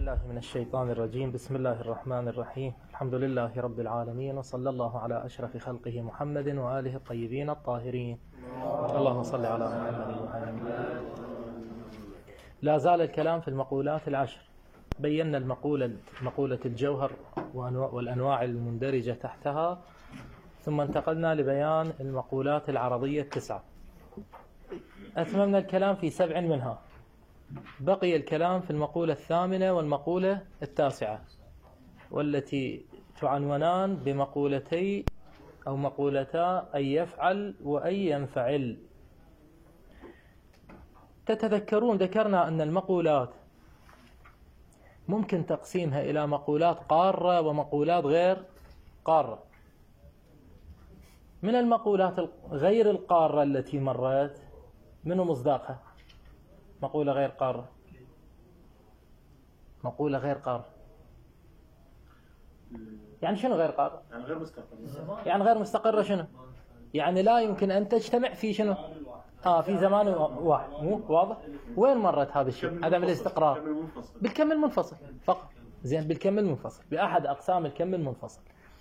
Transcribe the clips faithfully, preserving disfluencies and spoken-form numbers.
بالله من الشيطان الرجيم. بسم الله الرحمن الرحيم. الحمد لله رب العالمين، وصلى الله على أشرف خلقه محمد وآله الطيبين الطاهرين. اللهم صل على محمد وآله. لا زال الكلام في المقولات العشر. بينا المقولة مقولة الجوهر والأنواع المندرجة تحتها، ثم انتقلنا لبيان المقولات العرضية التسعة. أتممنا الكلام في سبع منها. بقي الكلام في المقولة الثامنة والمقولة التاسعة، والتي تعنونان بمقولتي أو مقولتا أن يفعل وأن ينفعل. تتذكرون ذكرنا أن المقولات ممكن تقسيمها إلى مقولات قارة ومقولات غير قارة. من المقولات غير القارة التي مرت، منو مصداقها؟ مقولة غير قارة. مقولة غير قارة يعني شنو غير قارة؟ يعني غير مستقرة. يعني غير مستقرة شنو؟ يعني لا يمكن أن تجتمع في شنو؟ آه في زمان واحد. مو واضح؟ وين مرت هذا الشيء؟ عدم الاستقرار بالكم المنفصل فقط. زين، بالكم المنفصل، بأحد أقسام الكم المنفصل.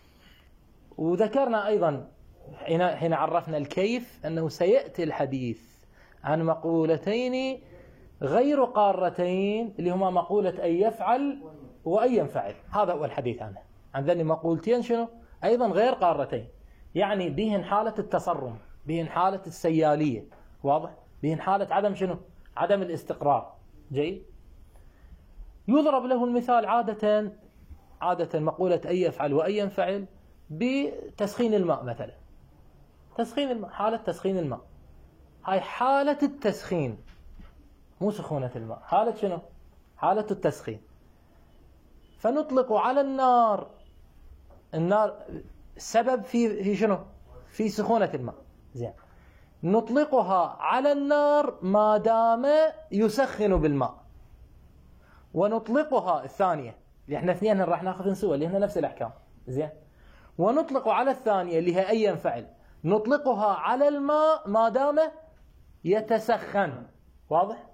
وذكرنا أيضا حين حين عرفنا الكيف أنه سيأتي الحديث عن مقولتين غير قارتين، اللي هما مقولة أن يفعل وأن ينفعل. هذا هو الحديث عنه، عن ذني مقولتين شنو أيضا غير قارتين، يعني بهن حالة التصرم، بهن حالة السيالية. واضح؟ بهن حالة عدم شنو؟ عدم الاستقرار. جيد. يضرب له المثال عادة عادة مقولة أن يفعل وأن ينفعل بتسخين الماء مثلا. تسخين الماء، حالة تسخين الماء، هاي حالة التسخين، مو سخونة الماء. حالة شنو؟ حالة التسخين. فنطلق على النار، النار السبب في في شنو؟ في سخونة الماء. زين، نطلقها على النار ما دام يسخن بالماء، ونطلقها الثانية اللي احنا اثنين راح ناخذ نسوى اللي هنا نفس الأحكام. زين، ونطلق على الثانية اللي هي أن ينفعل، نطلقها على الماء ما دام يتسخن. واضح؟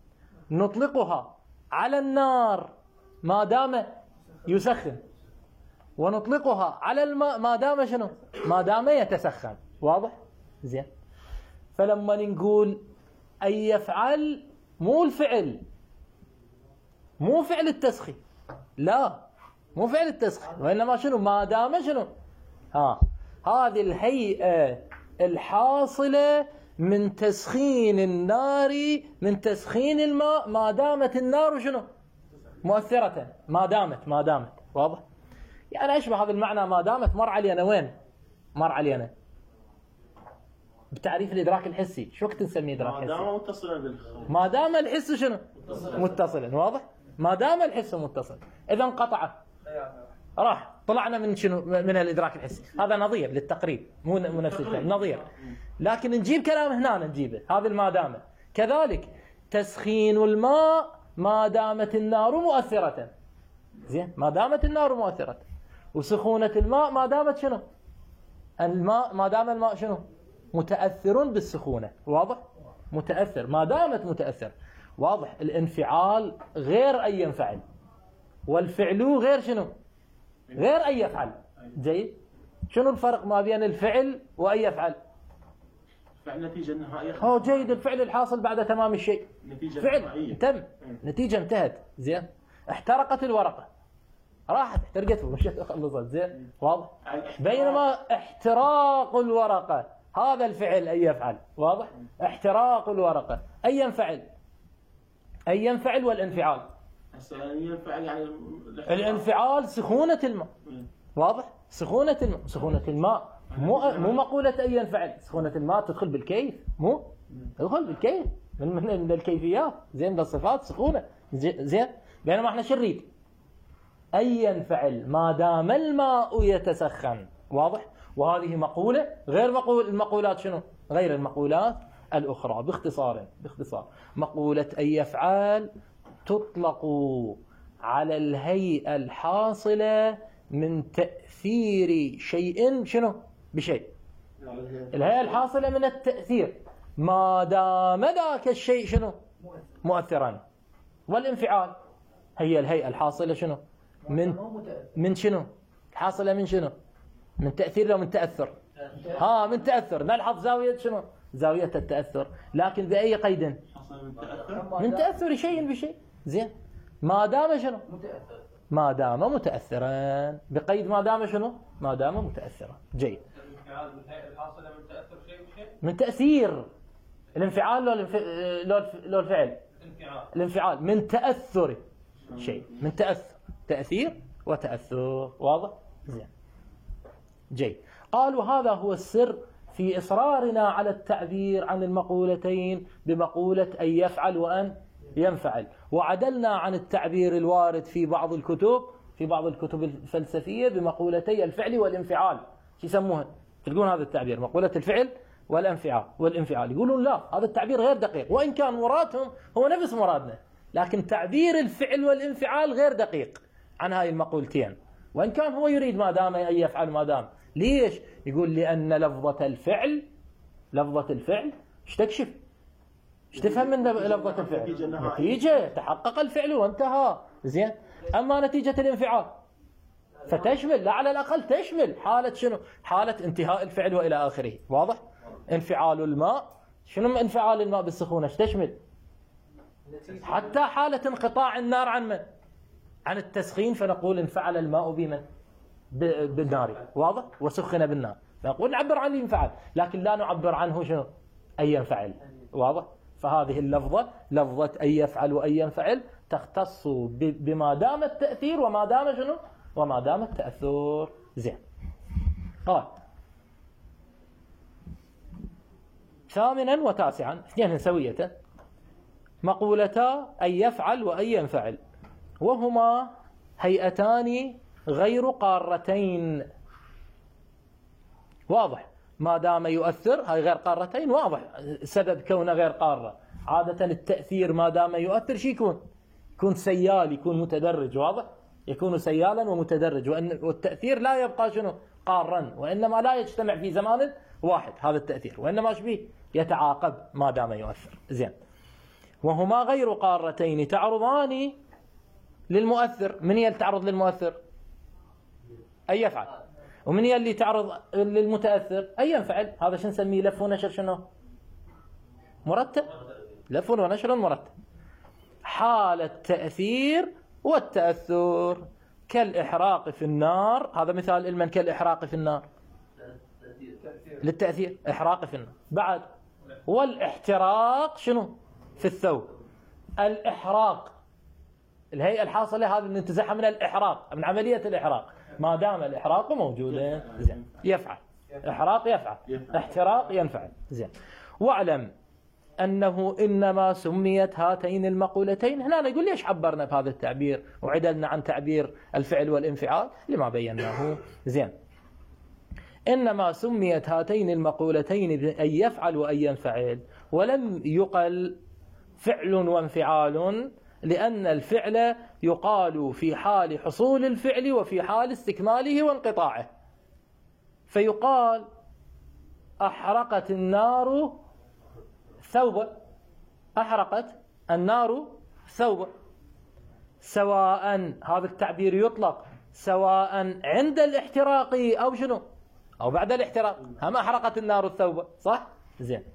نطلقها على النار ما دام يسخن، ونطلقها على الماء ما دام شنو؟ ما دام يتسخن. واضح؟ زين. فلما نقول أن يفعل، مو الفعل، مو فعل التسخين، لا مو فعل التسخين، وإنما شنو؟ ما دام شنو؟ ها هذه الهيئة الحاصلة من تسخين النار، من تسخين الماء، ما دامت النار شنو؟ مؤثرة. ما دامت ما دامت واضح؟ يعني أشبه هذا المعنى ما دامت. مر علينا وين؟ مر علينا بتعريف الإدراك الحسي. شو وقت نسميه إدراك حسي؟ ما دام متصلا بالخارج. ما دام الحس شنو؟ متصلا. واضح؟ ما دام الحس متصل، إذا انقطع، راح طلعنا من شنو؟ من الإدراك الحسي. هذا نظير للتقريب، مو مو نفس الشيء، نظير. لكن نجيب كلام هنا، نجيبه هذا ما دام. كذلك تسخين الماء ما دامت النار مؤثرة. زين، ما دامت النار مؤثرة. وسخونة الماء ما دامت شنو؟ الماء ما دام الماء شنو؟ متأثر بالسخونة. واضح؟ متأثر ما دامت متأثر. واضح؟ الانفعال غير أن ينفعل، والفعل غير شنو؟ غير أن يفعل. جيد. شنو الفرق ما بين الفعل وأن يفعل؟ فعل نتيجة نهائية. هو جيد، الفعل الحاصل بعد تمام الشيء. نتيجة فعل نهائية. تم، نتيجة انتهت. زين، احترقت الورقة، راحت احترقت ومشيت خلصت. زين، واضح؟ بينما احتراق الورقة هذا الفعل أن يفعل. واضح؟ احتراق الورقة أن ينفعل، أن ينفعل. والانفعال ينفعل يعني الانفعال سخونة الماء. واضح؟ سخونة الماء. سخونة الماء مو مو مقولة أن ينفعل. سخونة الماء تدخل بالكيف، مو تدخل بالكيف من, من الكيفيات. زين، بالصفات سخونة. زين، بينما احنا شو نريد؟ أن ينفعل ما دام الماء يتسخن. واضح؟ وهذه مقولة غير مقول المقولات شنو؟ غير المقولات الأخرى. باختصار باختصار مقولة أن يفعل تطلق على الهيئة الحاصلة من تأثير شيء شنو؟ بشيء. الهيئة الحاصلة من التأثير ما دام ذاك الشيء شنو؟ مؤثرا. والانفعال هي الهيئة الحاصلة شنو؟ من من شنو؟ الحاصلة من شنو؟ من تأثير لو من تأثر؟ ها من تأثر. نلحظ زاوية شنو؟ زاوية التأثر، لكن بأي قيد؟ حصل من تأثر من تأثر شيء بشيء. زين، ما دام شنو؟ ما دام متأثرا، بقيد ما دام شنو؟ ما دام متأثرا. جيد. الانفعال بالهيئة الحاصلة من تأثر شيء بشيء؟ من تأثير الانفعال لو الانف... لو الف... لو الفعل؟ الانفعال. الانفعال من تأثر شيء، من تأثر، تأثير وتأثر. واضح؟ زين. جيد. قالوا هذا هو السر في إصرارنا على التعبير عن المقولتين بمقولة أن يفعل وأن ينفعل، وعدلنا عن التعبير الوارد في بعض الكتب في بعض الكتب الفلسفية بمقولتي الفعل والانفعال. شو يسموها؟ تلقون هذا التعبير مقولة الفعل والانفعال والانفعال يقولون لا، هذا التعبير غير دقيق، وإن كان مرادهم هو نفس مرادنا، لكن تعبير الفعل والانفعال غير دقيق عن هاي المقولتين، وإن كان هو يريد ما دام أن يفعل ما دام. ليش؟ يقول لأن لفظة الفعل لفظة الفعل ايش تكشف؟ ايش تفهم من لفظة الفعل؟ نتيجة، تحقق الفعل وانتهى. زين. أما نتيجة الانفعال فتشمل، لا على الأقل تشمل حالة شنو؟ حالة انتهاء الفعل وإلى آخره. واضح؟ انفعال الماء، شنو انفعال الماء بالسخونة؟ ايش تشمل؟ حتى حالة انقطاع النار عن من؟ عن التسخين، فنقول انفعل الماء بمن؟ بالنار. واضح؟ وسخن بالنار، نقول نعبر عن الانفعال، لكن لا نعبر عنه شنو؟ أن ينفعل. واضح؟ فهذه اللفظة لفظة أن يفعل وأن ينفعل تختص بما دام التأثير وما دام شنو؟ وما دام التأثر. زين. قال ثامنا وتاسعا اثنين سوية مقولتا أن يفعل وأن ينفعل، وهما هيئتان غير قارتين. واضح؟ ما دام يؤثر، هاي غير قارتين، واضح سبب كونه غير قارة. عادة التأثير ما دام يؤثر شي يكون؟ يكون سيال، يكون متدرج. واضح؟ يكون سيالا ومتدرج، وإن والتأثير لا يبقى شنو؟ قارا، وإنما لا يجتمع في زمان واحد هذا التأثير، وإنما شبيه يتعاقب ما دام يؤثر. زين. وهما غير قارتين تعرضان للمؤثر. من هي اللي تعرض للمؤثر؟ أن يفعل. ومن هي اللي تعرض للمتأثر؟ أن ينفعل. هذا شو نسميه؟ لف ونشر شنو؟ مرتب. لف ونشر مرتب. حال التأثير والتأثر كالإحراق في النار. هذا مثال المن كالإحراق في النار للتأثير، إحراق في النار. بعد والاحتراق شنو؟ في الثوب. الإحراق الهيئة الحاصلة هذه ننتزعها من الإحراق، من عملية الإحراق. ما دام الإحراق موجودا زين يفعل. إحراق يفعل، احتراق ينفعل. زين. واعلم أنه إنما سميت هاتين المقولتين، هنا نقول ليش عبرنا بهذا التعبير وعدلنا عن تعبير الفعل والانفعال لما بيناه. زين. إنما سميت هاتين المقولتين أن يفعل وأن ينفعل، ولم يقل فعل وانفعال، لأن الفعل يقال في حال حصول الفعل وفي حال استكماله وانقطاعه. فيقال أحرقت النار ثوبا، أحرقت النار ثوبا، سواء هذا التعبير يطلق سواء عند الاحتراق أو شنو؟ أو بعد الاحتراق. هم أحرقت النار الثوب، صح؟ زين.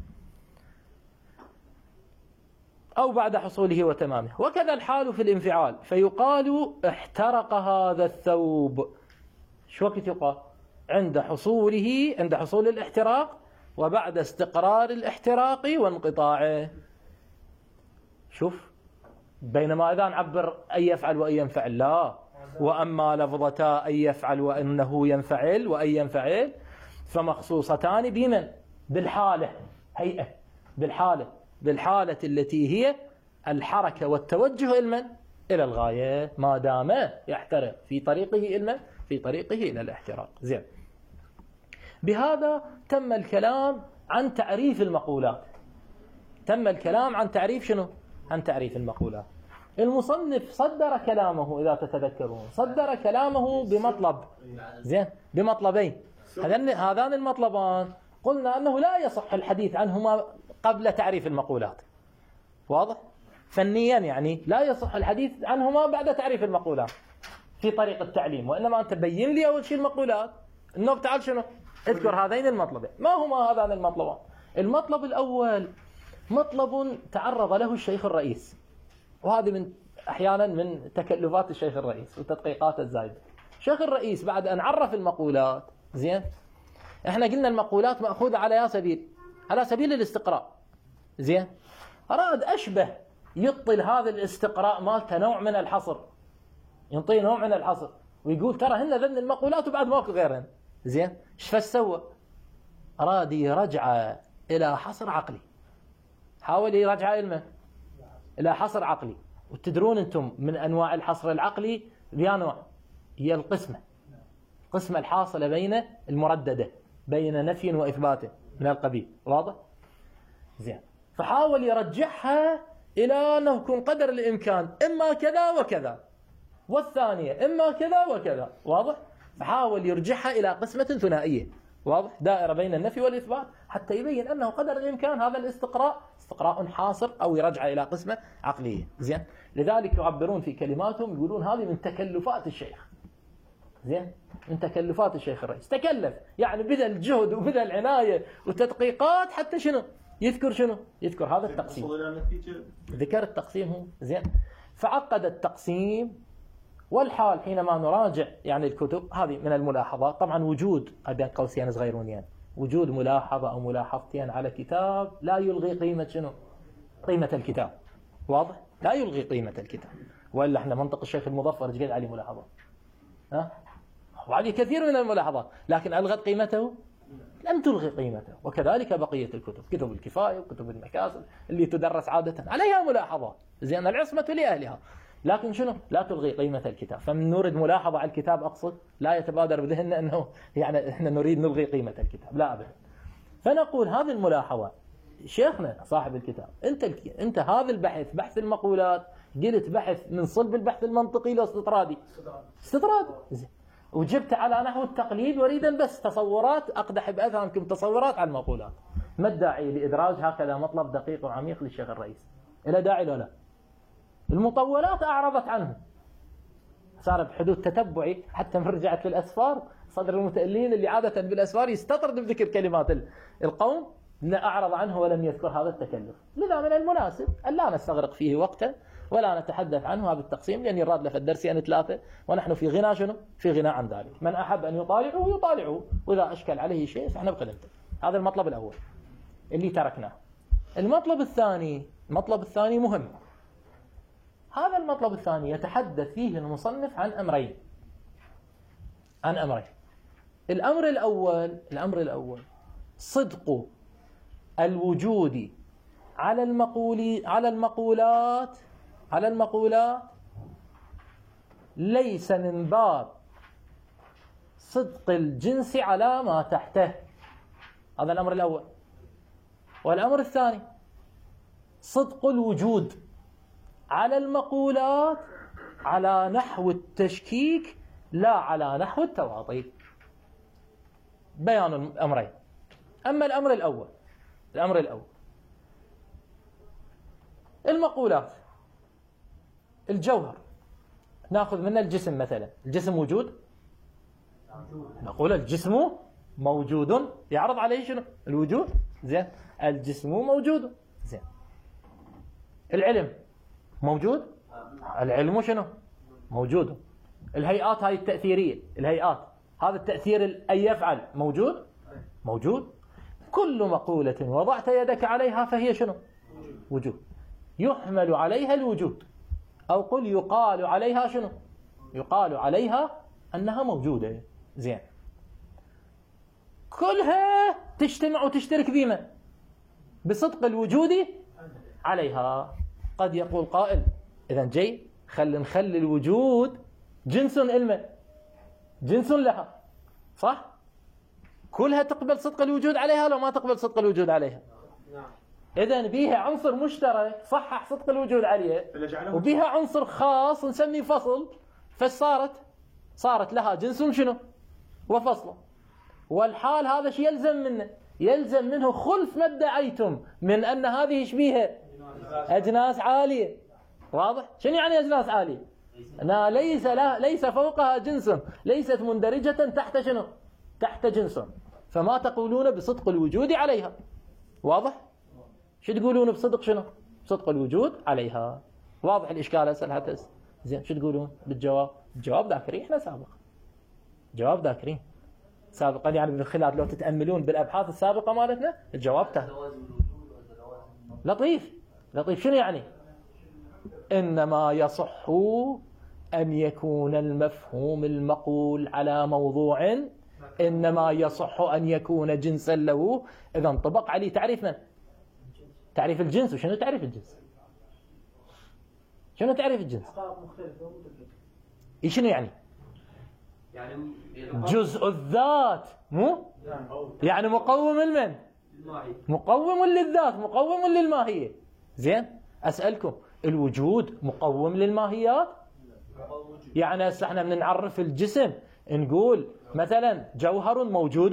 أو بعد حصوله وتمامه. وكذا الحال في الانفعال، فيقال احترق هذا الثوب. شو وقت يقال؟ عند حصوله، عند حصول الاحتراق وبعد استقرار الاحتراق وانقطاعه. شوف، بينما إذا نعبر أن يفعل وأن ينفعل لا، وأما لفظتا أن يفعل وأنه ينفعل وأن ينفعل فمخصوصتان بمن؟ بالحالة، هيئة بالحالة، بالحالة التي هي الحركة والتوجه المن؟ إلى الغاية، ما دام يحترق في طريقه المن؟ في طريقه إلى الاحتراق. زين. بهذا تم الكلام عن تعريف المقولات. تم الكلام عن تعريف شنو؟ عن تعريف المقولات. المصنف صدر كلامه إذا تتذكرون، صدر كلامه بمطلب، زين، بمطلبين. هذان المطلبان قلنا أنه لا يصح الحديث عنهما قبل تعريف المقولات. واضح؟ فنيا يعني لا يصح الحديث عنهما بعد تعريف المقولات في طريق التعليم، وإنما أنت بين لي أول شيء المقولات. النوب تعال شنو؟ اذكر هذين المطلبين. ما هما هذان المطلبان؟ المطلب الأول مطلب تعرض له الشيخ الرئيس، وهذه من أحيانا من تكلفات الشيخ الرئيس وتدقيقات الزايدة. الشيخ الرئيس بعد أن عرف المقولات، زين، احنا قلنا المقولات مأخوذة على يا سبيل على سبيل الاستقراء، زين، أراد أشبه يبطل هذا الاستقراء مالته نوع من الحصر، ينطيه نوع من الحصر ويقول ترى هن ذن المقولات وبعد ماكو غيرهن، زين. ايش فسوى؟ أراد يرجع إلى حصر عقلي، حاول يرجع إلى إلى حصر عقلي. وتدرون أنتم من أنواع الحصر العقلي بيا نوع، هي القسمة، القسمة الحاصلة بين المرددة، بين نفي وإثبات من القبيل، واضح؟ زين. فحاول يرجعها إلى أنه يكون قدر الإمكان إما كذا وكذا، والثانية إما كذا وكذا، واضح؟ فحاول يرجعها إلى قسمة ثنائية، واضح؟ دائرة بين النفي والإثبات، حتى يبين أنه قدر الإمكان هذا الاستقراء استقراء حاصر أو يرجع إلى قسمة عقلية، زين. لذلك يعبرون في كلماتهم يقولون هذه من تكلفات الشيخ، زين، من تكلفات الشيخ الرئيس. تكلف يعني بذل جهد وبذل عناية وتدقيقات حتى شنو؟ يذكر شنو؟ يذكر هذا التقسيم، ذكر التقسيم هو، زين. فعقد التقسيم. والحال حينما نراجع يعني الكتب هذه من الملاحظات، طبعا وجود بين قوسين صغيرون يعني وجود ملاحظة أو ملاحظتين على كتاب لا يلغي قيمة شنو؟ قيمة الكتاب، واضح؟ لا يلغي قيمة الكتاب، وإلا احنا منطق الشيخ المظفر جيد عليه ملاحظات، ها؟ وعليه كثير من الملاحظات، لكن ألغت قيمته؟ لم تلغي قيمته. وكذلك بقية الكتب، كتب الكفاية وكتب المكاسب اللي تدرس عادة عليها ملاحظات، زين، العصمة لأهلها، لكن شنو؟ لا تلغي قيمة الكتاب. فمن نريد ملاحظة على الكتاب أقصد لا يتبادر بذهننا أنه يعني إحنا نريد نلغي قيمة الكتاب، لا أبدا. فنقول هذه الملاحظة شيخنا صاحب الكتاب، أنت أنت هذا البحث بحث المقولات قلت بحث من صلب البحث المنطقي لاستطرادي، استطرادي، زين، وجبت على نحو التقليد وريدا بس تصورات أقدح بأذهانكم تصورات على المقولات. ما الداعي لإدراج هكذا مطلب دقيق وعميق للشيخ الرئيس؟ إلى داعي ولا لا؟ المطولات أعرضت عنه، صار بحدود تتبعي حتى من رجعت للأسفار صدر المتألين اللي عادة بالأسفار يستطرد بذكر كلمات القوم، أعرض عنه ولم يذكر هذا التكلف. لذا من المناسب أن لا نستغرق فيه وقتا ولا نتحدث عنه هذا التقسيم، لأن يراد له في الدرسين ثلاثة ونحن في غنى شنو؟ في غنى عن ذلك. من أحب أن يطالعه يطالعه، وإذا أشكل عليه شيء فإحنا بقدمته. هذا المطلب الأول اللي تركناه. المطلب الثاني، المطلب الثاني مهم. هذا المطلب الثاني يتحدث فيه المصنف عن أمرين، عن أمرين. الأمر الأول، الأمر الأول صدق الوجود على المقول على المقولات على المقولات ليس من باب صدق الجنس على ما تحته. هذا الأمر الأول. والأمر الثاني صدق الوجود على المقولات على نحو التشكيك لا على نحو التواطي. بيان الأمرين. أما الأمر الأول، الأمر الأول المقولات، الجوهر، نأخذ من الجسم مثلا. الجسم وجود، نقول الجسم موجود، يعرض عليه شنو؟ الوجود، زين، الجسم موجود، زين. العلم موجود، العلم شنو؟ موجود. الهيئات هاي التأثيرية، الهيئات هذا التأثير أن يفعل موجود، موجود. كل مقولة وضعت يدك عليها فهي شنو؟ وجود. يحمل عليها الوجود، أو قل يقال عليها شنو؟ يقال عليها أنها موجودة، زين. كلها تجتمع وتشترك بما؟ بصدق الوجود عليها. قد يقول قائل إذا جي خل نخلي الوجود جنس علمه، جنس لها، صح؟ كلها تقبل صدق الوجود عليها لو ما تقبل صدق الوجود عليها؟ إذن بيها عنصر مشترك صحح صدق الوجود عليه، وبيها عنصر خاص نسميه فصل، فصارت صارت لها جنس شنو؟ وفصل. والحال هذا شيء يلزم منه، يلزم منه خلف ما ادعيتم من أن هذه شبيهة أجناس عالية. واضح؟ شنو يعني أجناس عالية؟ أنها ليس لا ليس فوقها جنس، ليست مندرجة تحت شنو؟ تحت جنس. فما تقولون بصدق الوجود عليها. واضح؟ شو تقولون بصدق شنو؟ بصدق الوجود عليها. واضح الإشكال هسه حتى زين. شو تقولون بالجواب؟ الجواب ذاكرين احنا سابقا. جواب ذاكرين سابقا، يعني بالخلال لو تتأملون بالأبحاث السابقة مالتنا الجواب تحت. لطيف لطيف. شنو يعني؟ إنما يصح أن يكون المفهوم المقول على موضوع، إنما يصح أن يكون جنسا له إذا انطبق عليه تعريف من؟ تعريف الجنس. وشنو تعريف الجنس؟ شنو تعريف الجنس؟ شنو يعني؟ جزء الذات، مو؟ يعني مقوم المن؟ مقوم للذات، مقوم للماهية. زين أسألكم، الوجود مقوم للماهيات؟ يعني هسه احنا من نعرف الجسم نقول مثلا جوهر موجود؟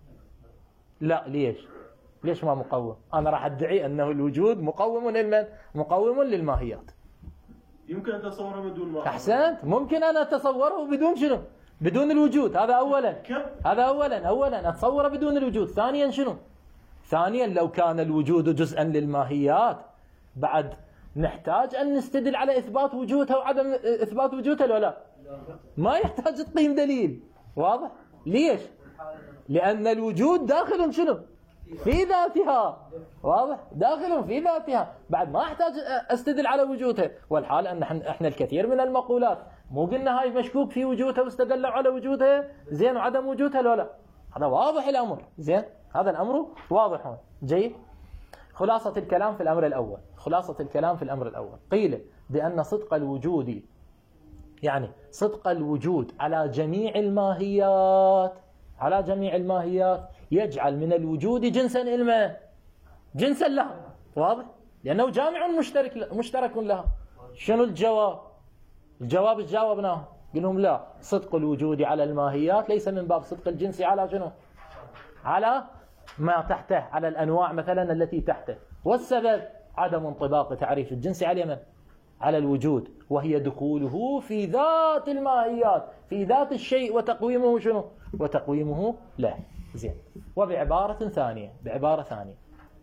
لا. ليش؟ ليش ما مقوم؟ أنا راح أدعي أنه الوجود مقوم للمن؟ مقوم للماهيات. يمكن أن تتصوره بدون ما أحسنت. ممكن أنا أتصوره بدون شنو؟ بدون الوجود. هذا أولا. هذا أولا أولا أتصوره بدون الوجود. ثانيا شنو؟ ثانيا لو كان الوجود جزءا للماهيات بعد نحتاج أن نستدل على إثبات وجودها وعدم إثبات وجودها ولا لا؟ ما يحتاج تقيم دليل. واضح؟ ليش؟ لأن الوجود داخل شنو؟ في ذاتها. واضح؟ داخل في ذاتها، بعد ما احتاج استدل على وجودها. والحال ان احنا الكثير من المقولات مو قلنا هاي مشكوك في وجودها واستدلوا على وجودها زين وعدم وجودها ولا لا؟ هذا واضح الامر. زين هذا الامر واضح هون. جيد. خلاصة الكلام في الامر الاول، خلاصة الكلام في الامر الاول قيل بان صدق الوجود، يعني صدق الوجود على جميع الماهيات، على جميع الماهيات يجعل من الوجود جنسا إلما جنسا لها. واضح؟ لأنه جامع مشترك مشترك لها. شنو الجواب؟ الجواب جاوبناه قلهم لا، صدق الوجود على الماهيات ليس من باب صدق الجنس على شنو؟ على ما تحته، على الأنواع مثلا التي تحته. والسبب عدم انطباق تعريف الجنس على من؟ على الوجود، وهي دخوله في ذات الماهيات، في ذات الشيء وتقويمه شنو؟ وتقويمه له. زين. وبعبارة ثانية، بعبارة ثانية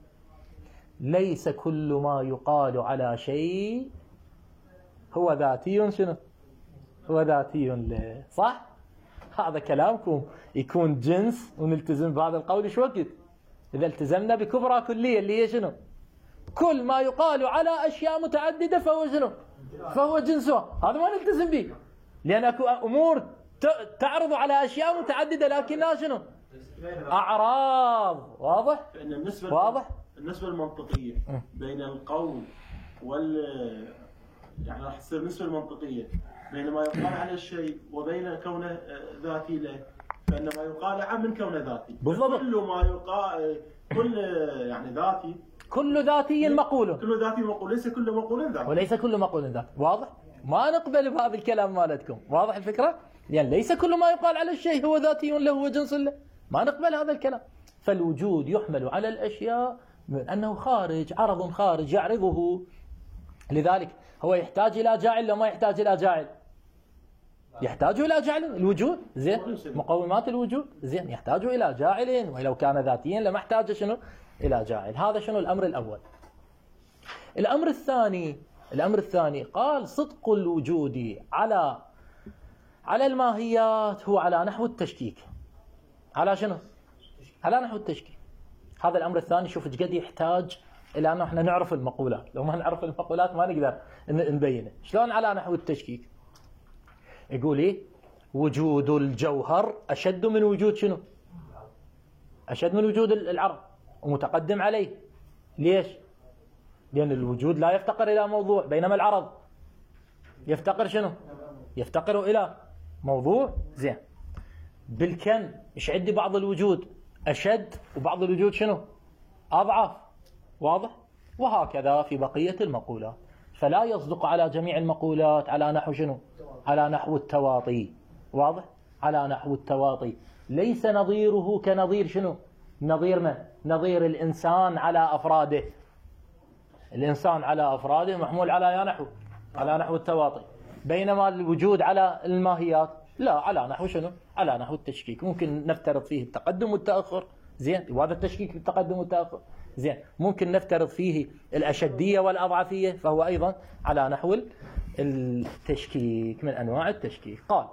ليس كل ما يقال على شيء هو ذاتي شنو؟ هو ذاتي له. صح؟ هذا كلامكم يكون جنس ونلتزم بهذا القول شو وقت؟ إذا التزمنا بكبرى كلية اللي هي شنو؟ كل ما يقال على أشياء متعددة فهو شنو؟ فهو جنسها. هذا ما نلتزم به، لأن أكو أمور تعرض على أشياء متعددة لكنها شنو؟ أعراض. واضح؟ لأن النسبة واضح؟ النسبة المنطقية بين القول وال يعني راح تصير النسبة المنطقية بين ما يقال على الشيء وبين كونه ذاتي له، فإن ما يقال عن من كونه ذاتي. بالضبط. كل ما يقال كل يعني ذاتي، كل ذاتي مقول، كل ذاتي مقول، ليس كل مقول ذاتي، وليس كل مقول ذاتي. واضح؟ ما نقبل بهذا الكلام مالتكم. واضح الفكرة؟ يعني ليس كل ما يقال على الشيء هو ذاتي له وجنس له، ما نقبل هذا الكلام. فالوجود يحمل على الأشياء من أنه خارج، عرض خارج يعرضه. لذلك هو يحتاج إلى جاعل لو ما يحتاج إلى جاعل؟ يحتاج إلى جاعل. الوجود زين، مقومات الوجود زين يحتاج إلى جاعل، ولو كان ذاتيا لما احتاج شنو؟ إلى جاعل. هذا شنو الأمر الأول. الأمر الثاني، الأمر الثاني قال صدق الوجود على على الماهيات هو على نحو التشكيك. على شنو؟ على نحو التشكيك. هذا الأمر الثاني. شوف ايش قد يحتاج إلى أنه احنا نعرف المقولات. لو ما نعرف المقولات ما نقدر نبينه. شلون على نحو التشكيك؟ يقول إيه؟ وجود الجوهر أشد من وجود شنو؟ أشد من وجود العرض ومتقدم عليه. ليش؟ لأن الوجود لا يفتقر إلى موضوع، بينما العرض يفتقر شنو؟ يفتقر إلى موضوع. زين. بالكم إيش عندي بعض الوجود أشد وبعض الوجود شنو؟ أضعف. واضح؟ وهكذا في بقية المقولات. فلا يصدق على جميع المقولات على نحو شنو؟ على نحو التواطي. واضح؟ على نحو التواطي. ليس نظيره كنظير شنو؟ نظير من؟ نظير الإنسان على أفراده. الإنسان على أفراده محمول على نحو على نحو التواطي، بينما الوجود على الماهيات لا، على نحو شنو؟ على نحو التشكيك. ممكن نفترض فيه التقدم والتأخر، زين، وهذا التشكيك بالتقدم والتأخر، زين. ممكن نفترض فيه الأشدية والأضعفية، فهو أيضا على نحو التشكيك، من أنواع التشكيك. قال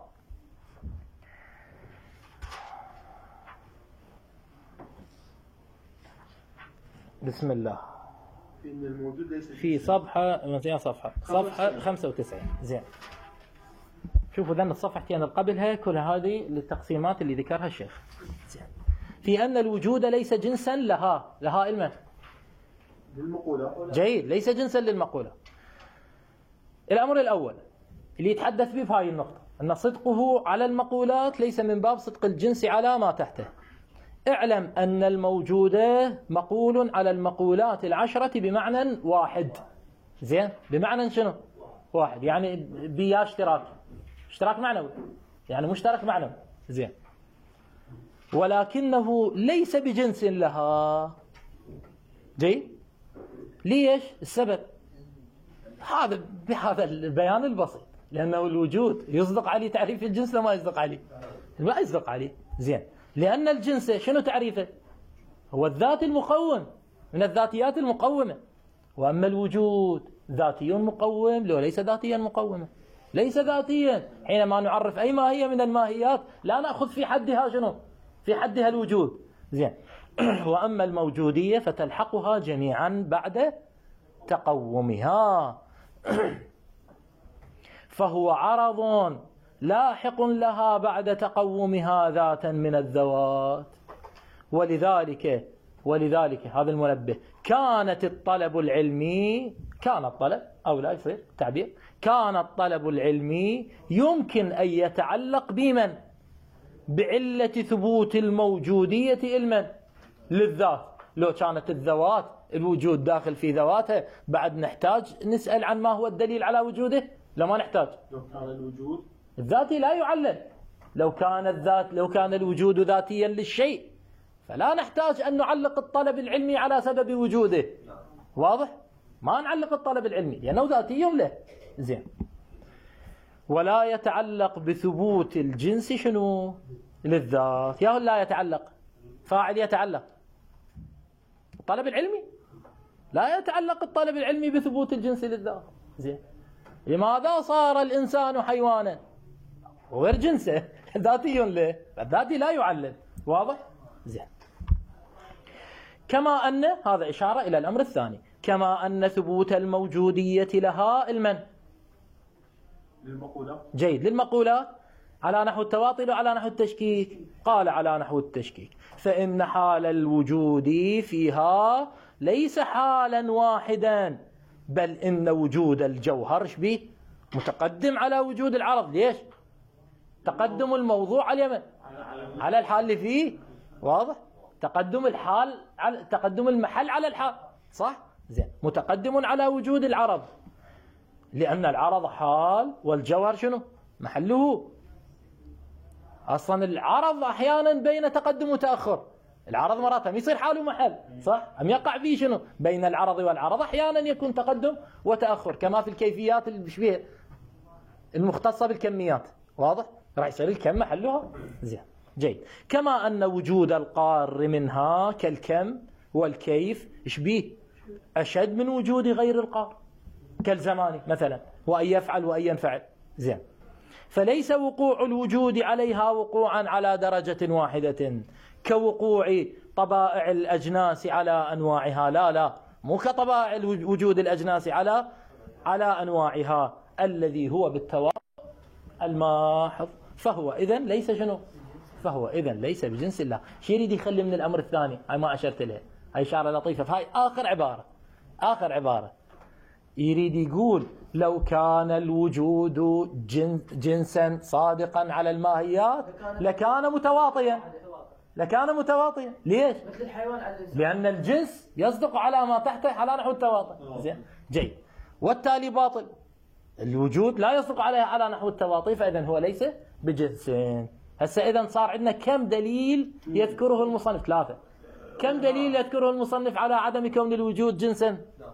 بسم الله إن الموجود ليس في صفحة مثلا صفحة صفحة خمسة وتسعين، زين. شوفوا ذن الصفحتين قبلها كل هذه للتقسيمات اللي ذكرها الشيخ، زين. في أن الوجود ليس جنسا لها، لها علما للمقولة، جيد، ليس جنسا للمقولة. الأمر الأول اللي يتحدث به في هذه النقطة أن صدقه على المقولات ليس من باب صدق الجنس على ما تحته. اعلم أن الموجود مقول على المقولات العشرة بمعنى واحد، زين، بمعنى شنو؟ واحد، يعني بيا اشتراك، اشتراك معنوي، يعني مشترك معنوي، زين. ولكنه ليس بجنس لها، جيد. ليش؟ السبب هذا بهذا البيان البسيط، لأنه الوجود يصدق عليه تعريف الجنس لما يصدق عليه، ما يصدق عليه، زين. لأن الجنس شنو تعريفه؟ هو الذات المقوم من الذاتيات المقومة، وأما الوجود ذاتي مقوم لو ليس ذاتيا مقوما، ليس ذاتيا. حينما نعرف أي ماهية من الماهيات لا نأخذ في حدها شنو؟ في حدها الوجود، زين. وأما الموجودية فتلحقها جميعا بعد تقومها، فهو عرض لاحق لها بعد تقومها ذاتا من الذوات. ولذلك ولذلك هذا المنبه كانت الطلب العلمي، كان الطلب أو لا يصير تعبير، كان الطلب العلمي يمكن أن يتعلق بمن؟ بعلة ثبوت الموجودية علما للذات. لو كانت الذوات الوجود داخل في ذواتها بعد نحتاج نسأل عن ما هو الدليل على وجوده؟ لا، ما نحتاج. لو كان الوجود الذاتي لا يعلل. لو كان الذات لو كان الوجود ذاتيا للشيء فلا نحتاج أن نعلق الطلب العلمي على سبب وجوده، واضح؟ ما نعلق الطلب العلمي لأنه ذاتي له، زين. ولا يتعلق بثبوت الجنس شنو؟ للذات. يا لا يتعلق، فاعل يتعلق، الطلب العلمي لا يتعلق الطلب العلمي بثبوت الجنس للذات، زين. لماذا صار الإنسان حيوانا؟ غير جنسه ذاتي له، الذاتي لا يعلل، واضح؟ زين. كما أن هذا إشارة إلى الأمر الثاني، كما أن ثبوت الموجودية لها علما، للمقولة، جيد، للمقولات على نحو التواطل وعلى نحو التشكيك. قال على نحو التشكيك فإن حال الوجود فيها ليس حالا واحدا، بل إن وجود الجوهر شبيه متقدم على وجود العرض. ليش؟ تقدم الموضوع على اليمن على الحال اللي فيه، واضح؟ تقدم الحال على تقدم المحل على الحال، صح؟ زين. متقدم على وجود العرض، لأن العرض حال والجوهر شنو؟ محله. أصلا العرض أحيانا بين تقدم وتأخر، العرض مرات يصير حال ومحل، صح؟ أم يقع فيه شنو؟ بين العرض والعرض أحيانا يكون تقدم وتأخر، كما في الكيفيات الشبيه المختصة بالكميات، واضح؟ راح يصير الكم محلها، زين، جيد. كما أن وجود القار منها كالكم والكيف شبيه أشد من وجود غير القار، كالزمان مثلا، وأن يفعل وأن ينفعل، زين. فليس وقوع الوجود عليها وقوعا على درجة واحدة كوقوع طبائع الأجناس على أنواعها، لا لا، مو كطبائع وجود الأجناس على على أنواعها الذي هو بالتواطؤ الماحظ. فهو إذن ليس شنو؟ فهو إذن ليس بجنس الله. شي يريد يخلي من الأمر الثاني، هاي ما أشرت لها، هاي إشارة لطيفة، فهاي آخر عبارة، آخر عبارة يريد يقول لو كان الوجود جنس جنسا صادقا على الماهيات لكان متواطيا، لكان متواطيا. ليش؟ مثل الحيوان على الإنسان، لأن الجنس يصدق على ما تحته على نحو التواطؤ، زين، جيد. والتالي باطل، الوجود لا يصدق عليه على نحو التواطؤ، فإذا هو ليس بجنس. هسه إذا صار عندنا كم دليل يذكره المصنف؟ ثلاثة. كم دليل يذكره المصنف على عدم كون الوجود جنسا؟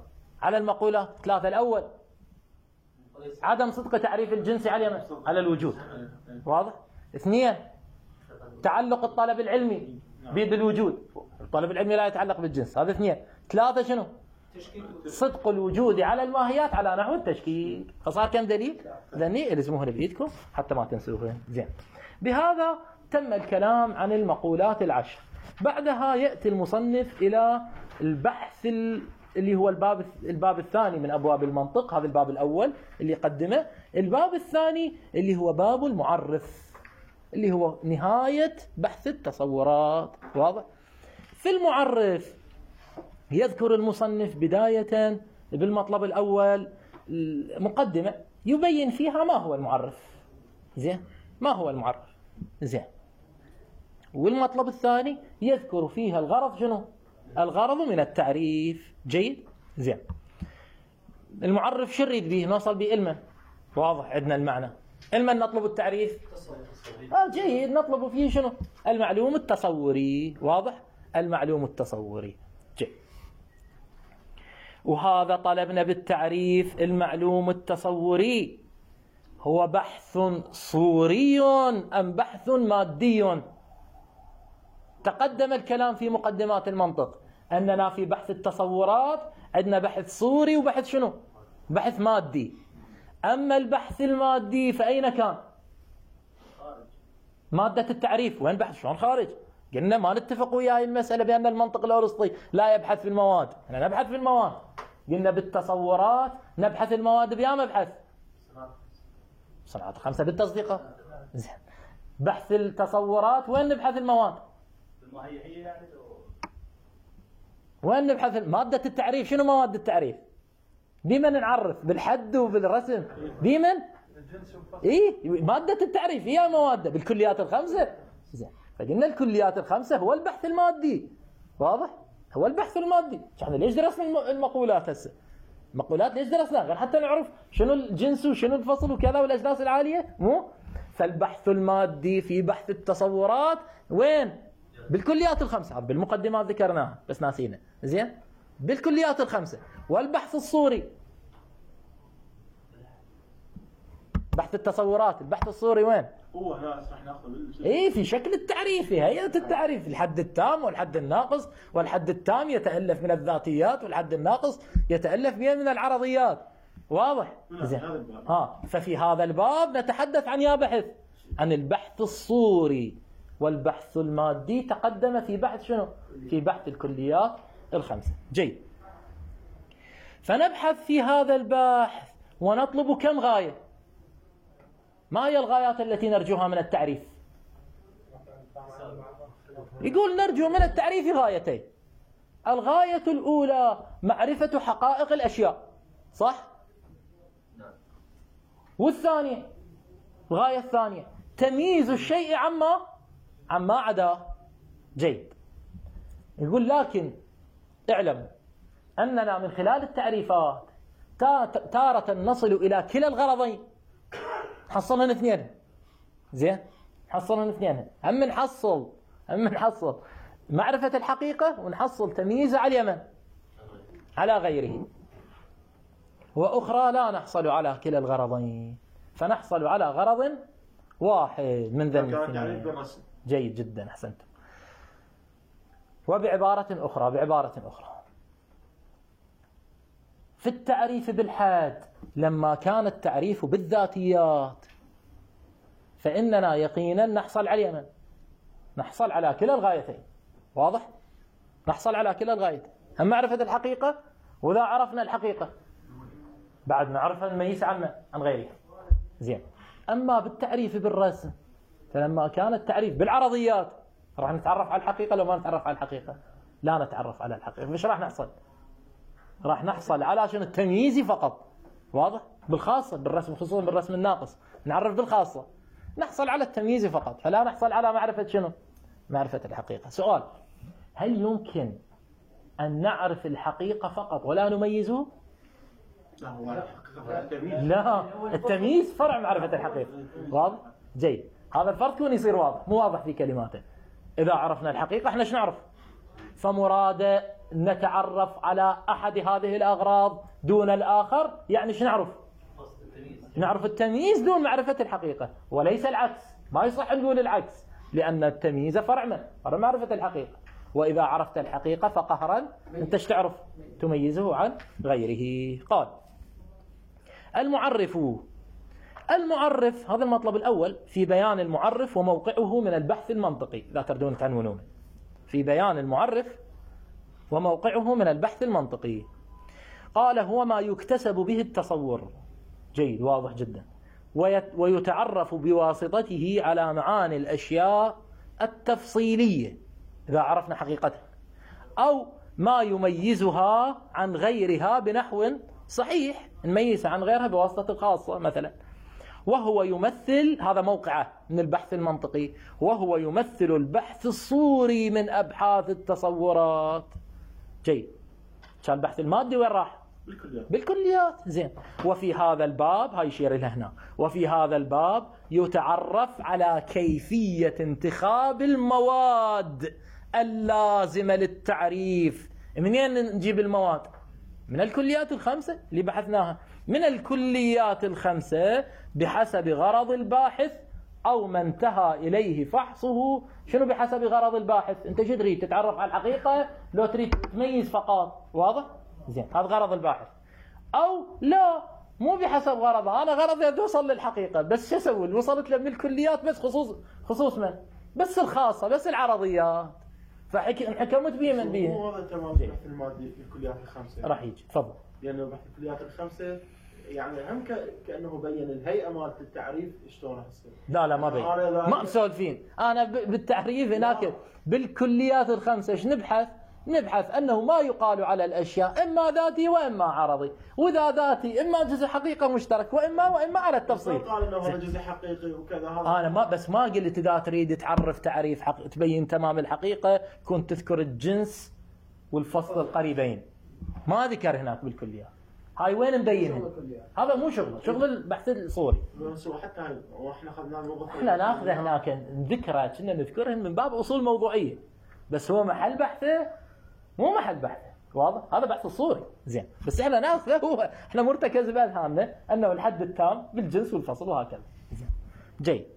على المقولات ثلاثة. الأول عدم صدق تعريف الجنس على على الوجود، واضح. اثنين تعلق الطلب العلمي بالوجود، الطلب العلمي لا يتعلق بالجنس، هذا اثنين. ثلاثة شنو؟ صدق الوجود على الماهيات على نحو التشكيك. فصار كم دليل؟ ذني الزموه بإيدكم حتى ما تنسوه. زين، بهذا تم الكلام عن المقولات العشر. بعدها يأتي المصنف إلى البحث اللي هو الباب الباب الثاني من أبواب المنطق. هذا الباب الأول اللي قدمه. الباب الثاني اللي هو باب المعرف، اللي هو نهاية بحث التصورات، واضح. في المعرف يذكر المصنف بداية بالمطلب الأول مقدمة يبين فيها ما هو المعرف. زين، ما هو المعرف. زين، والمطلب الثاني يذكر فيها الغرض. شنو الغرض من التعريف؟ جيد. زين، المعرف شو نريد به؟ نوصل به علما، واضح. عندنا المعنى علما نطلب التعريف. آه جيد، نطلب فيه شنو؟ المعلوم التصوري، واضح. المعلوم التصوري، جيد. وهذا طلبنا بالتعريف المعلوم التصوري هو بحث صوري أم بحث مادي؟ تقدم الكلام في مقدمات المنطق أننا في بحث التصورات عندنا بحث صوري وبحث شنو؟ بحث مادي. أما البحث المادي فأين كان؟ مادة التعريف. وين بحث؟ شلون خارج؟ قلنا ما نتفق ويا المسألة بأن المنطق الأرسطي لا يبحث في المواد. احنا نبحث في المواد. قلنا بالتصورات نبحث المواد بيا مبحث صناعة خمسة بالتصديقة. زين، بحث التصورات وين نبحث المواد؟ الماهية يعني. وين نبحث مادة التعريف؟ شنو مواد التعريف؟ بمن نعرف؟ بالحد وبالرسم؟ بمن؟ اي مادة التعريف هي مواد بالكليات الخمسة. زين، فقلنا الكليات الخمسة هو البحث المادي، واضح. هو البحث المادي. احنا ليش درسنا المقولات هسه؟ المقولات ليش درسناها؟ غير حتى نعرف شنو الجنس وشنو الفصل وكذا والاجناس العالية، مو؟ فالبحث المادي في بحث التصورات وين؟ بالكليات الخمسة. بالمقدمات ذكرناها بس ناسينا. زين، بالكليات الخمسة. والبحث الصوري، بحث التصورات، البحث الصوري وين؟ هو هنا راح ناخذ اي في شكل التعريف، في هيئة التعريف. الحد التام والحد الناقص، والحد التام يتألف من الذاتيات والحد الناقص يتألف من العرضيات، واضح. زين، ها ففي هذا الباب نتحدث عن يا بحث عن البحث الصوري والبحث المادي. تقدم في بحث شنو؟ في بحث الكليات الخمسة. جيد، فنبحث في هذا البحث ونطلب كم غاية؟ ما هي الغايات التي نرجوها من التعريف؟ يقول نرجو من التعريف غايتين. الغاية الأولى معرفة حقائق الأشياء، صح؟ والثانية الغاية الثانية تمييز الشيء عما عما عداه. جيد، يقول لكن اعلم أننا من خلال التعريفات تارة نصل إلى كلا الغرضين. حصلنا اثنين. زين، حصلنا اثنين. هم نحصل هم نحصل معرفة الحقيقة ونحصل تمييز على اليمن على غيره. وأخرى لا نحصل على كلا الغرضين، فنحصل على غرض واحد من ذنب الاثنين. جيد جدا، أحسنتم. وبعبارة أخرى بعبارة أخرى في التعريف بالحاد لما كان التعريف بالذاتيات فإننا يقينا نحصل على اليمن، نحصل على كلا الغايتين، واضح؟ نحصل على كلا الغايتين. هم معرفة الحقيقة، وإذا عرفنا الحقيقة بعد نعرف نميز عنه عن غيره. زين، أما بالتعريف بالرسم فلما كان التعريف بالعرضيات راح نتعرف على الحقيقة. لو ما نتعرف على الحقيقة لا نتعرف على الحقيقة. مش راح نحصل راح نحصل على شنو؟ التمييز فقط، واضح؟ بالخاصة بالرسم، خصوصا بالرسم الناقص نعرف بالخاصة، نحصل على التمييز فقط، فلا نحصل على معرفة شنو؟ معرفة الحقيقة. سؤال: هل يمكن أن نعرف الحقيقة فقط ولا نميزه؟ لا، التمييز فرع معرفة الحقيقة، واضح؟ جيد، هذا الفرق كون يصير واضح، مو واضح في كلماته. إذا عرفنا الحقيقة احنا ايش نعرف؟ فمراد نتعرف على أحد هذه الأغراض دون الآخر، يعني شو نعرف؟ نعرف التمييز دون معرفة الحقيقة، وليس العكس. ما يصح نقول العكس، لأن التمييز فرع من فرع معرفة الحقيقة. وإذا عرفت الحقيقة فقهرا أنت ايش تعرف؟ تميزه عن غيره. قال المعرف. المعرف هذا المطلب الأول في بيان المعرف وموقعه من البحث المنطقي، لا تردون تعنونون. في بيان المعرف وموقعه من البحث المنطقي. قال هو ما يكتسب به التصور. جيد، واضح جدا. ويتعرف بواسطته على معاني الأشياء التفصيلية إذا عرفنا حقيقتها، أو ما يميزها عن غيرها بنحو صحيح، نميزها عن غيرها بواسطة الخاصة مثلا. وهو يمثل، هذا موقعه من البحث المنطقي، وهو يمثل البحث الصوري من أبحاث التصورات. جيد. كان البحث المادي وين راح؟ بالكليات. بالكليات. زين. وفي هذا الباب، هاي يشير إلى هنا، وفي هذا الباب يتعرف على كيفية انتخاب المواد اللازمة للتعريف. منين نجيب المواد؟ من الكليات الخمسة اللي بحثناها، من الكليات الخمسة بحسب غرض الباحث أو ما انتهى إليه فحصه. شنو بحسب غرض الباحث؟ أنت شو تريد؟ تتعرف على الحقيقة لو تريد تميز فقط؟ واضح؟ زين، هذا غرض الباحث. أو لا، مو بحسب غرضه، أنا غرضي أن أوصل للحقيقة، بس شو أسوي؟ وصلت له من الكليات بس خصوص خصوص من؟ بس الخاصة، بس العرضيات. فحكمت بيه من بيه. مو هذا تمام البحث المادي في الكليات الخمسة. راح يجي، تفضل. لأنه يعني بحث الكليات الخمسة يعني هم كأنه بين الهيئة مالت التعريف شلون هسه. لا لا ما بين، ما مسولفين. أنا بالتعريف هناك بالكليات الخمسة ايش نبحث؟ نبحث أنه ما يقال على الأشياء إما ذاتي وإما عرضي، وإذا ذاتي إما جزء حقيقة مشترك وإما وإما على التفصيل. قال إنه هذا جزء حقيقي وكذا. هذا أنا ما بس ما قلت إذا تريد تعرف تعريف حق تبين تمام الحقيقة كنت تذكر الجنس والفصل القريبين، ما ذكر هناك بالكليات. هاي وين مبينها؟ هذا مو شغله، شغل البحث الصوري. حتى هاي واحنا اخذناه الموضوع، احنا ناخذه هناك نذكره، كنا نذكرهن من باب اصول موضوعيه، بس هو محل بحثه مو محل بحثه. واضح؟ هذا بحث الصوري. زين، بس احنا ناخذه هو احنا مرتكز باذهاننا انه الحد التام بالجنس والفصل وهكذا. زين. جيد.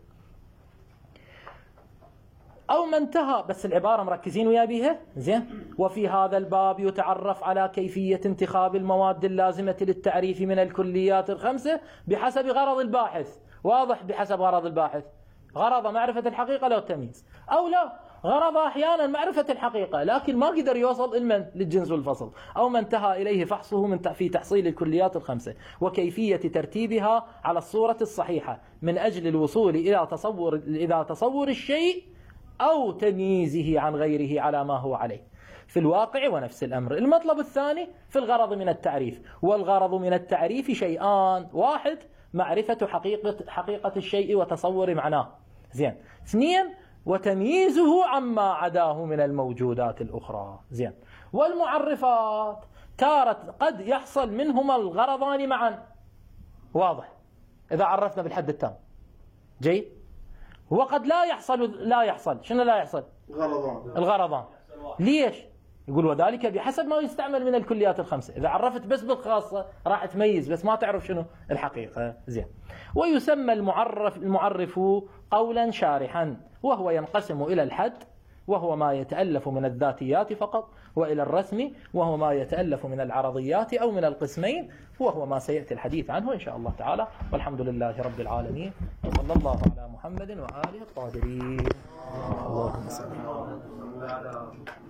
أو ما انتهى، بس العبارة مركزين ويا بيها. زين. وفي هذا الباب يتعرف على كيفية انتخاب المواد اللازمة للتعريف من الكليات الخمسة بحسب غرض الباحث. واضح؟ بحسب غرض الباحث. غرض معرفة الحقيقة لو التمييز، أو لا غرض أحيانا معرفة الحقيقة لكن ما قدر يوصل المن للجنس والفصل، أو ما انتهى إليه فحصه من في تحصيل الكليات الخمسة وكيفية ترتيبها على الصورة الصحيحة من أجل الوصول إلى تصور إلى تصور الشيء أو تمييزه عن غيره على ما هو عليه في الواقع. ونفس الأمر المطلب الثاني في الغرض من التعريف. والغرض من التعريف شيئان: واحد معرفة حقيقة حقيقة الشيء وتصور معناه. زين. اثنين وتمييزه عما عداه من الموجودات الأخرى. زين. والمعرفات تارة قد يحصل منهما الغرضان معا. واضح؟ إذا عرفنا بالحد التام. جيد. وقد لا يحصل لا يحصل شنو لا يحصل؟ غرضان. الغرضان. ليش؟ يقول وذلك بحسب ما يستعمل من الكليات الخمسة. إذا عرفت بس بالخاصة راح تميز بس ما تعرف شنو الحقيقة. زين. ويسمى المعرف المعرف قولا شارحا، وهو ينقسم إلى الحد وهو ما يتألف من الذاتيات فقط، وإلى الرسم وهو ما يتألف من العرضيات أو من القسمين، وهو ما سيأتي الحديث عنه إن شاء الله تعالى. والحمد لله رب العالمين، وصلى الله على محمد وآله الطاهرين. اللهم صل على